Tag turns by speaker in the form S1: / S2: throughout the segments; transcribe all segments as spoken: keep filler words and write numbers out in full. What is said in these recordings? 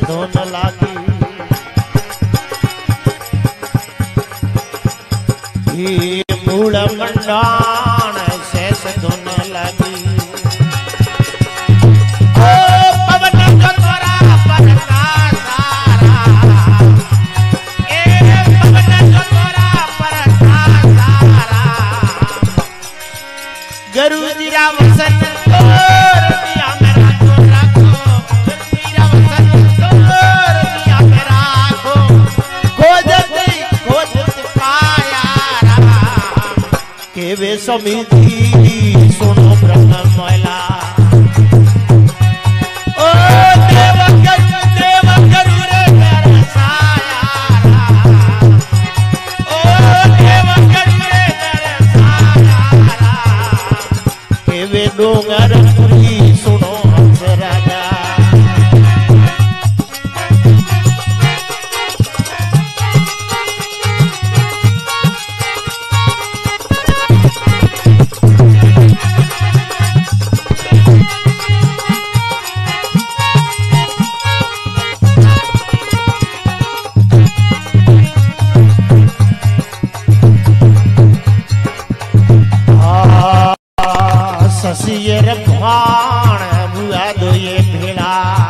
S1: धुन लागी ये मूल मंडाण शेष धुन लागी ओ पवन कतरा पर का सारा ए पवन कतरा पर का सारा गुरु जी रा वसन तोर दिया मेरा जो रखो गुरु जी रा वसन तोर दिया मेरा को खोजत खोजत पाया राम के वे समिति सुनो ब्रह्म मैला ओ देव गुरु देव गुरु रे मेरा साया राम ओ देव गुरु रे मेरा साया राम के वे डोंगर पुरी सुनो हंस राजा ससियर भाण बुआ दो ये भेड़ा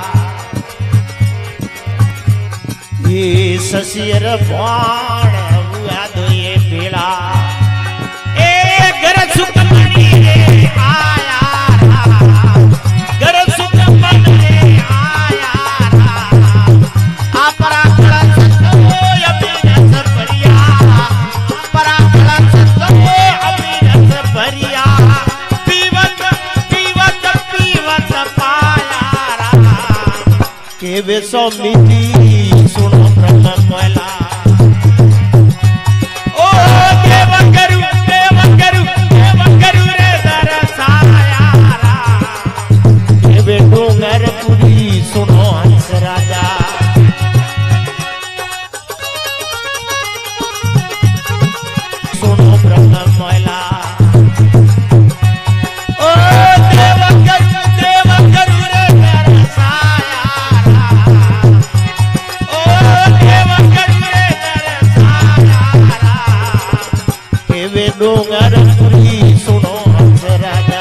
S1: ये ससियर भाण बुआ दो ये भेड़ा ए घर सुकमनी रे आया राम घर सुकमनी रे आया राम आपरा खड़ा सतो अमीन से परिया आपरा खड़ा सतो अमीन से परिया के वे समिति सुनो ब्रह्म मैला ओ देव गुरु देव गुरु देव गुरु रे दरसाया राम के वे डोंगर पुरी सुनो हंस राजा सुनो ब्रह्म मैला ओ देव गुरु देव गुरु रे दरसाया डोंगर पुरी सुनो हंस राजा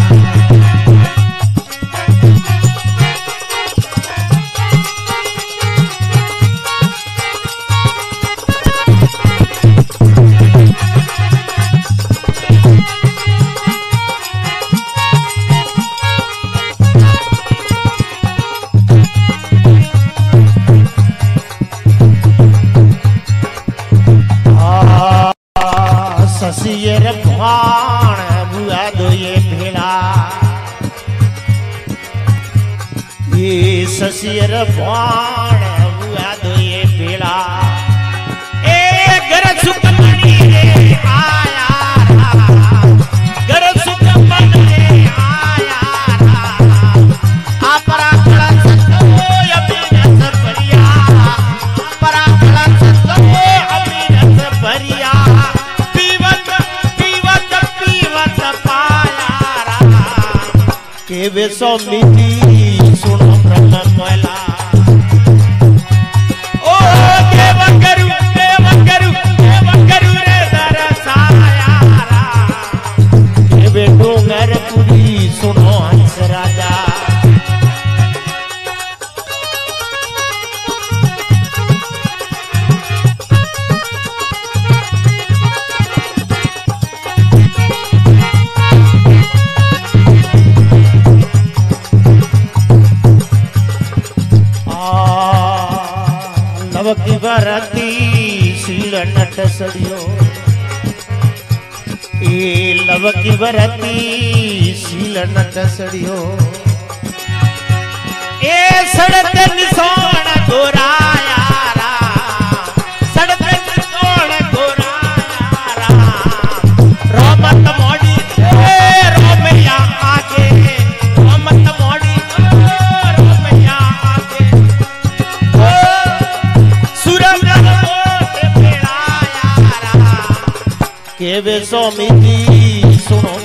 S1: ससियर भाण बुआ दो ये भेड़ा ये ससियर भाण बुआ दो ये भेड़ा ए घर सुकमनी रे आया राम घर सुकमनी रे आया राम आपरा खड़ा सतो अमीन से परिया आपरा खड़ा सतो अमीन से परिया के वे समिति सुनो ब्रह्म मैला ओ देव गुरु देव गुरु देव गुरु रे दरसाया राम के वे डोंगर पुरी सुनो हंस राजा की बरती सील नट सड़ियो ए लव की बरती सील नट सड़ियो ए सड़त निशान गोराया राम सड़त निशान गोराया राम रोमत मोड़ी ए रोमैया आगे रोमत मोड़ी रोमैया आगे के वे समिति सुनो